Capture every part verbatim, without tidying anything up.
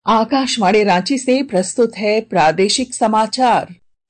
आकाशवाणी रांची से प्रस्तुत है प्रादेशिक समाचार।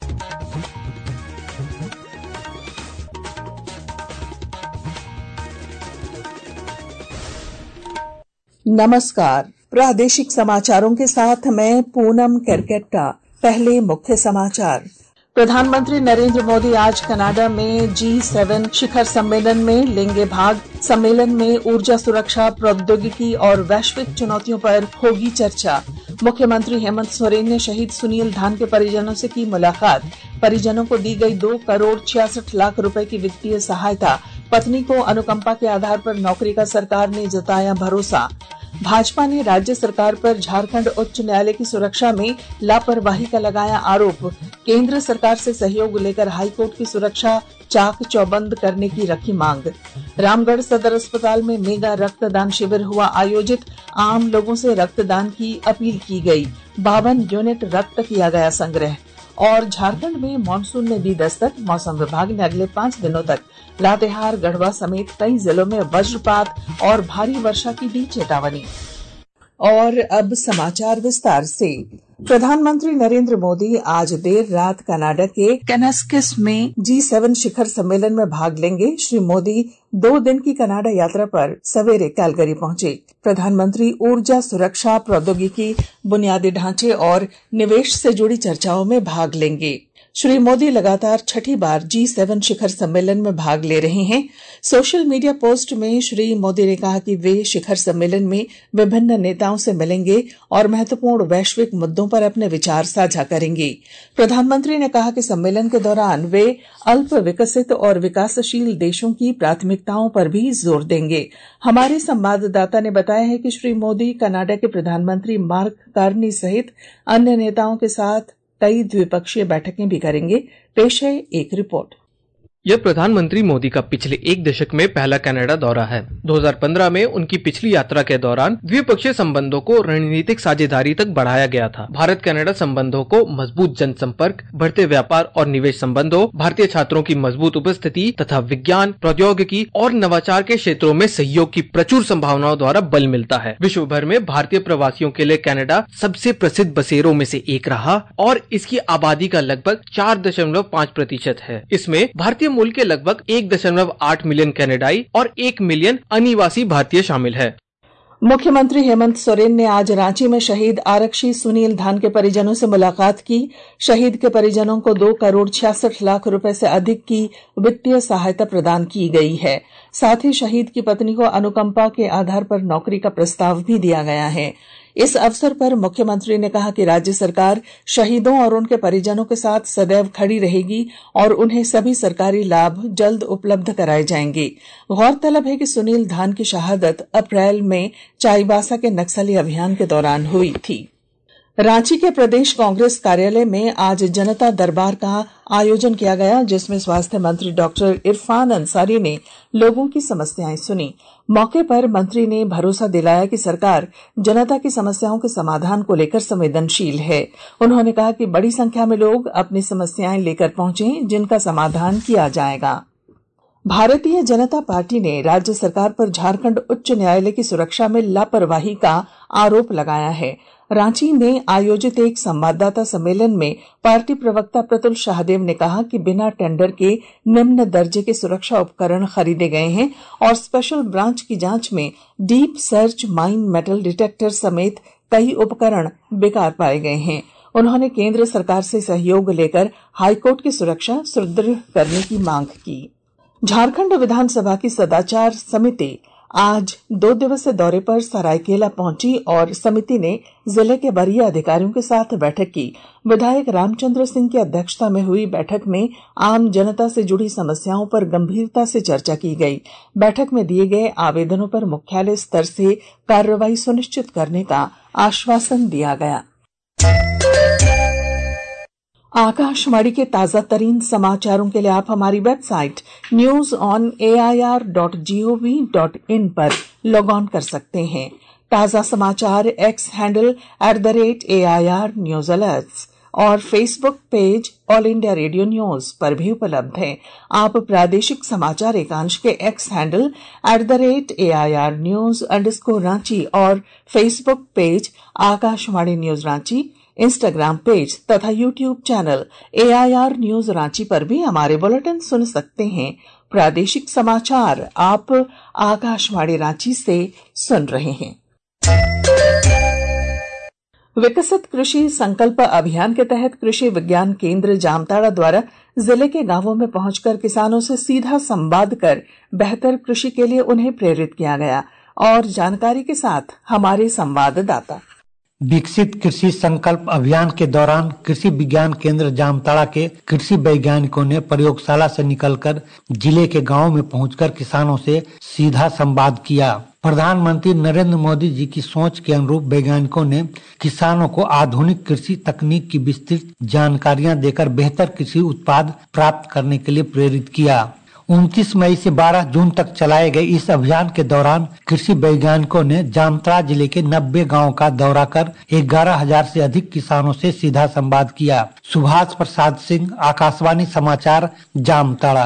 नमस्कार, प्रादेशिक समाचारों के साथ मैं पूनम केरकेट्टा। पहले मुख्य समाचार। प्रधानमंत्री नरेंद्र मोदी आज कनाडा में जी सेवन शिखर सम्मेलन में लेंगे भाग। सम्मेलन में ऊर्जा सुरक्षा, प्रौद्योगिकी और वैश्विक चुनौतियों पर होगी चर्चा। मुख्यमंत्री हेमंत सोरेन ने शहीद सुनील धान के परिजनों से की मुलाकात। परिजनों को दी गई दो करोड़ छियासठ लाख रुपए की वित्तीय सहायता। पत्नी को अनुकंपा के आधार पर नौकरी का सरकार ने जताया भरोसा। भाजपा ने राज्य सरकार पर झारखंड उच्च न्यायालय की सुरक्षा में लापरवाही का लगाया आरोप। केंद्र सरकार से सहयोग लेकर हाईकोर्ट की सुरक्षा चाक चौबंद करने की रखी मांग। रामगढ़ सदर अस्पताल में मेगा रक्तदान शिविर हुआ आयोजित। आम लोगों से रक्तदान की अपील की गई। बावन यूनिट रक्त किया गया संग्रह। और झारखंड में मानसून ने दी दस्तक। मौसम विभाग ने अगले पांच दिनों तक लातेहार, गढ़वा समेत कई जिलों में वज्रपात और भारी वर्षा की दी चेतावनी। और अब समाचार विस्तार से। प्रधानमंत्री नरेंद्र मोदी आज देर रात कनाडा के कैनास्किस में जी सेवन शिखर सम्मेलन में भाग लेंगे। श्री मोदी दो दिन की कनाडा यात्रा पर सवेरे कैलगरी पहुंचे। प्रधानमंत्री ऊर्जा सुरक्षा, प्रौद्योगिकी, बुनियादी ढांचे और निवेश से जुड़ी चर्चाओं में भाग लेंगे। श्री मोदी लगातार छठी बार जी सेवन शिखर सम्मेलन में भाग ले रहे हैं। सोशल मीडिया पोस्ट में श्री मोदी ने कहा कि वे शिखर सम्मेलन में विभिन्न नेताओं से मिलेंगे और महत्वपूर्ण वैश्विक मुद्दों पर अपने विचार साझा करेंगे। प्रधानमंत्री ने कहा कि सम्मेलन के दौरान वे अल्प विकसित और विकासशील देशों की प्राथमिकताओं पर भी जोर देंगे। हमारे संवाददाता ने बताया है कि श्री मोदी कनाडा के प्रधानमंत्री मार्क कार्नी सहित अन्य नेताओं के साथ कई द्विपक्षीय बैठकें भी करेंगे। पेश है एक रिपोर्ट। यह प्रधानमंत्री मोदी का पिछले एक दशक में पहला कनाडा दौरा है। दो हज़ार पंद्रह में उनकी पिछली यात्रा के दौरान द्विपक्षीय संबंधों को रणनीतिक साझेदारी तक बढ़ाया गया था। भारत कनाडा संबंधों को मजबूत जनसंपर्क, बढ़ते व्यापार और निवेश संबंधों, भारतीय छात्रों की मजबूत उपस्थिति तथा विज्ञान, प्रौद्योगिकी और नवाचार के क्षेत्रों में सहयोग की प्रचुर संभावनाओं द्वारा बल मिलता है। विश्व भर में भारतीय प्रवासियों के लिए कनाडा सबसे प्रसिद्ध बसेरों में से एक रहा और इसकी आबादी का लगभग चार दशमलव पाँच प्रतिशत है। इसमें भारतीय मूल के लगभग एक दशमलव आठ मिलियन कनाडाई और एक मिलियन अनिवासी भारतीय शामिल है। मुख्यमंत्री हेमंत सोरेन ने आज रांची में शहीद आरक्षी सुनील धान के परिजनों से मुलाकात की। शहीद के परिजनों को दो करोड़ छियासठ लाख रुपए से अधिक की वित्तीय सहायता प्रदान की गई है। साथ ही शहीद की पत्नी को अनुकंपा के आधार पर नौकरी का प्रस्ताव भी दिया गया है। इस अवसर पर मुख्यमंत्री ने कहा कि राज्य सरकार शहीदों और उनके परिजनों के साथ सदैव खड़ी रहेगी और उन्हें सभी सरकारी लाभ जल्द उपलब्ध कराए जाएंगे। गौरतलब है कि सुनील धान की शहादत अप्रैल में चाईबासा के नक्सली अभियान के दौरान हुई थी। रांची के प्रदेश कांग्रेस कार्यालय में आज जनता दरबार का आयोजन किया गया, जिसमें स्वास्थ्य मंत्री डॉक्टर इरफान अंसारी ने लोगों की समस्याएं सुनी। मौके पर मंत्री ने भरोसा दिलाया कि सरकार जनता की समस्याओं के समाधान को लेकर संवेदनशील है। उन्होंने कहा कि बड़ी संख्या में लोग अपनी समस्याएं लेकर पहुंचे, जिनका समाधान किया जाएगा। भारतीय जनता पार्टी ने राज्य सरकार पर झारखंड उच्च न्यायालय की सुरक्षा में लापरवाही का आरोप लगाया है। रांची में आयोजित एक संवाददाता सम्मेलन में पार्टी प्रवक्ता प्रतुल शाहदेव ने कहा कि बिना टेंडर के निम्न दर्जे के सुरक्षा उपकरण खरीदे गए हैं और स्पेशल ब्रांच की जांच में deep search, mine metal detector समेत कई उपकरण बेकार पाए गए हैं। उन्होंने केंद्र सरकार से सहयोग लेकर हाईकोर्ट की सुरक्षा सुदृढ़ करने की मांग की। झारखंड विधानसभा की सदाचार समिति आज दो दिवसीय दौरे पर सरायकेला पहुंची और समिति ने जिले के वरीय अधिकारियों के साथ बैठक की। विधायक रामचंद्र सिंह की अध्यक्षता में हुई बैठक में आम जनता से जुड़ी समस्याओं पर गंभीरता से चर्चा की गई। बैठक में दिए गए आवेदनों पर मुख्यालय स्तर से कार्रवाई सुनिश्चित करने का आश्वासन दिया गया। आकाशवाणी के ताजा तरीन समाचारों के लिए आप हमारी website news on A I R dot G O V dot in पर लॉग ऑन कर सकते हैं। ताजा समाचार X handle at the rate A I R news alerts. और Facebook page all India radio news पर भी उपलब्ध है। आप प्रादेशिक समाचार एकांश के X handle at the rate A I R news underscore Ranchi और Facebook page Akashvani news Ranchi, Instagram page तथा YouTube channel A I R news Ranchi पर भी हमारे बुलेटिन सुन सकते हैं। प्रादेशिक समाचार आप आकाशवाणी रांची से सुन रहे हैं। विकसित कृषि संकल्प अभियान के तहत कृषि विज्ञान केंद्र जामताड़ा द्वारा जिले के गांवों में पहुंचकर किसानों से सीधा संवाद कर बेहतर कृषि के लिए उन्हें प्रेरित किया गया। और जानकारी के साथ हमारे संवाददाता। विकसित कृषि संकल्प अभियान के दौरान कृषि विज्ञान केंद्र जामताड़ा के कृषि वैज्ञानिकों ने प्रयोगशाला से निकलकर जिले के गांवों में पहुंचकर किसानों से सीधा संवाद किया। प्रधानमंत्री नरेंद्र मोदी जी की सोच के अनुरूप वैज्ञानिकों ने किसानों को आधुनिक कृषि तकनीक की विस्तृत जानकारियां देकर बेहतर कृषि उत्पाद प्राप्त करने के लिए प्रेरित किया। उनतीस मई से बारह जून तक चलाए गए इस अभियान के दौरान कृषि वैज्ञानिकों ने जामताड़ा जिले के नब्बे गांवों का दौरा कर ग्यारह हजार से अधिक किसानों से सीधा संवाद किया। सुभाष प्रसाद सिंह, आकाशवाणी समाचार, जामताड़ा।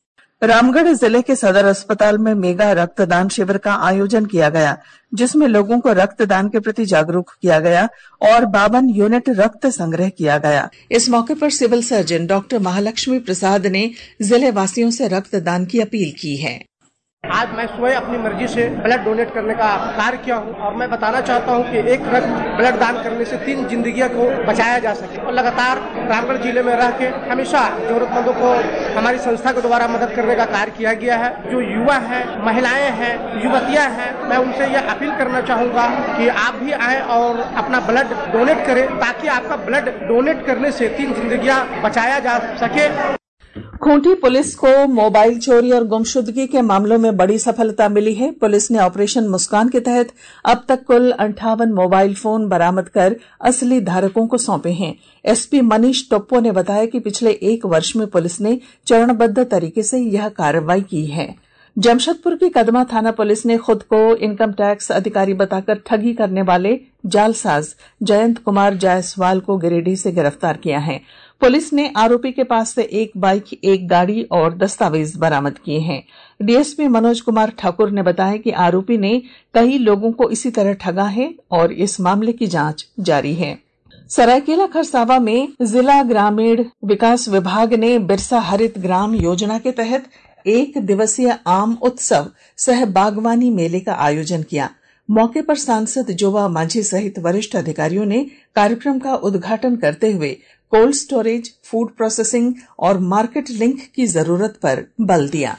रामगढ़ जिले के सदर अस्पताल में मेगा रक्तदान शिविर का आयोजन किया गया, जिसमें लोगों को रक्तदान के प्रति जागरूक किया गया और बावन यूनिट रक्त संग्रह किया गया। इस मौके पर civil surgeon doctor Mahalakshmi Prasad ने जिले वासियों से रक्तदान की अपील की है। आज मैं स्वयं अपनी मर्जी से ब्लड डोनेट करने का कार्य किया हूं और मैं बताना चाहता हूं कि एक रक्त ब्लड दान करने से तीन जिंदगियों को बचाया जा सके। और लगातार रामगढ़ जिले में रह के हमेशा जरूरतमंदों को हमारी संस्था के द्वारा मदद करने का कार्य किया गया है। जो युवा है, महिलाएं हैं, युवतियां हैं, मैं उनसे यह अपील करना चाहूंगा कि आप भी आए और अपना ब्लड डोनेट करें, ताकि आपका ब्लड डोनेट करने से तीन जिंदगियां बचाया जा सके। खूंटी पुलिस को मोबाइल चोरी और गुमशुदगी के मामलों में बड़ी सफलता मिली है। पुलिस ने ऑपरेशन मुस्कान के तहत अब तक कुल अंठावन मोबाइल फोन बरामद कर असली धारकों को सौंपे हैं। एसपी मनीष टोप्पो ने बताया कि पिछले एक वर्ष में पुलिस ने चरणबद्ध तरीके से यह कार्रवाई की है। जमशेदपुर की कदमा थाना पुलिस ने खुद को इनकम टैक्स अधिकारी बताकर ठगी करने वाले जालसाज जयंत कुमार जायसवाल को गिरिडीह से गिरफ्तार किया है। पुलिस ने आरोपी के पास से एक बाइक, एक गाड़ी और दस्तावेज बरामद किए हैं। डीएसपी मनोज कुमार ठाकुर ने बताया कि आरोपी ने कई लोगों को इसी तरह ठगा है और इस मामले की जांच जारी है। सरायकेला खरसावा में जिला ग्रामीण विकास विभाग ने बिरसा हरित ग्राम योजना के तहत एक दिवसीय आम उत्सव सह बागवानी मेले का आयोजन किया। मौके पर सांसद जोवा मांझी सहित वरिष्ठ अधिकारियों ने कार्यक्रम का उद्घाटन करते हुए कोल्ड स्टोरेज, फूड प्रोसेसिंग और मार्केट लिंक की जरूरत पर बल दिया।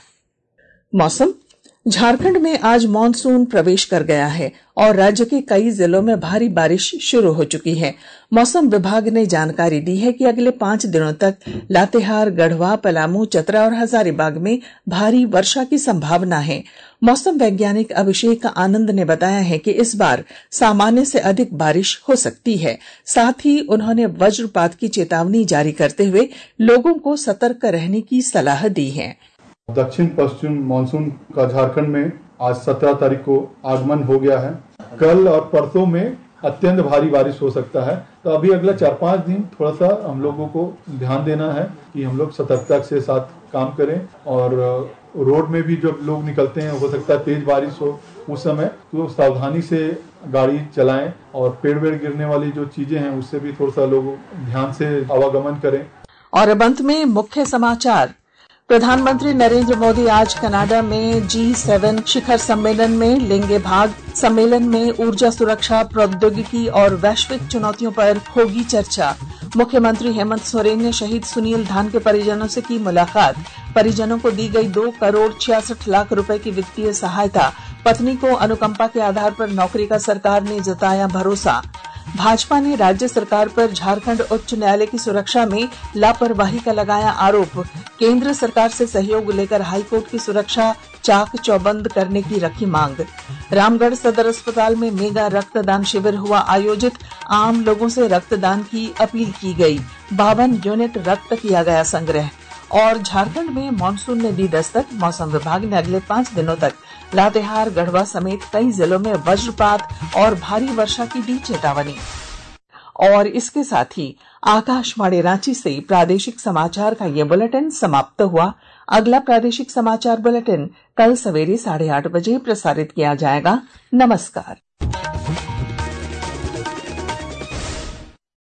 मौसम। झारखंड में आज मानसून प्रवेश कर गया है और राज्य के कई जिलों में भारी बारिश शुरू हो चुकी है। मौसम विभाग ने जानकारी दी है कि अगले पांच दिनों तक लातेहार, गढ़वा, पलामू, चतरा और हजारीबाग में भारी वर्षा की संभावना है। मौसम वैज्ञानिक अभिषेक आनंद ने बताया है कि इस बार सामान्य से अधिक बारिश हो सकती है। साथ ही उन्होंने वज्रपात की चेतावनी जारी करते हुए लोगों को सतर्क रहने की सलाह दी है। दक्षिण पश्चिम मानसून का झारखंड में आज सत्रह तारीख को आगमन हो गया है। कल और परसों में अत्यंत भारी बारिश हो सकता है। तो अभी अगला चार पांच दिन थोड़ा सा हम लोगों को ध्यान देना है कि हम लोग सतर्कता के साथ काम करें और रोड में भी जब लोग निकलते हैं, हो सकता है तेज बारिश हो उस समय, तो सावधानी से गाड़ी चलाएं और पेड़ वेड़ गिरने वाली जो चीजें हैं उससे भी थोड़ा सा लोग ध्यान से आवागमन करें। और अब अंत में मुख्य समाचार। प्रधानमंत्री नरेंद्र मोदी आज कनाडा में जी सेवन शिखर सम्मेलन में लेंगे भाग। सम्मेलन में ऊर्जा सुरक्षा, प्रौद्योगिकी और वैश्विक चुनौतियों पर होगी चर्चा। मुख्यमंत्री हेमंत सोरेन ने शहीद सुनील धान के परिजनों से की मुलाकात। परिजनों को दी गई दो करोड़ छियासठ लाख रुपए की वित्तीय सहायता। पत्नी को अनुकंपा के आधार पर नौकरी का सरकार ने जताया भरोसा। भाजपा ने राज्य सरकार पर झारखंड उच्च न्यायालय की सुरक्षा में लापरवाही का लगाया आरोप। केंद्र सरकार से सहयोग लेकर हाईकोर्ट की सुरक्षा चाक चौबंद करने की रखी मांग। रामगढ़ सदर अस्पताल में मेगा रक्तदान शिविर हुआ आयोजित। आम लोगों से रक्तदान की अपील की गई। बावन यूनिट रक्त किया गया संग्रह। और झारखंड में मानसून ने दी दस्तक। मौसम विभाग ने अगले पांच दिनों तक लातेहार, गढ़वा समेत कई जिलों में वज्रपात और भारी वर्षा की दी चेतावनी। और इसके साथ ही आकाशवाणी रांची से प्रादेशिक समाचार का ये बुलेटिन समाप्त हुआ। अगला प्रादेशिक समाचार बुलेटिन कल सवेरे साढ़े आठ बजे प्रसारित किया जाएगा। नमस्कार।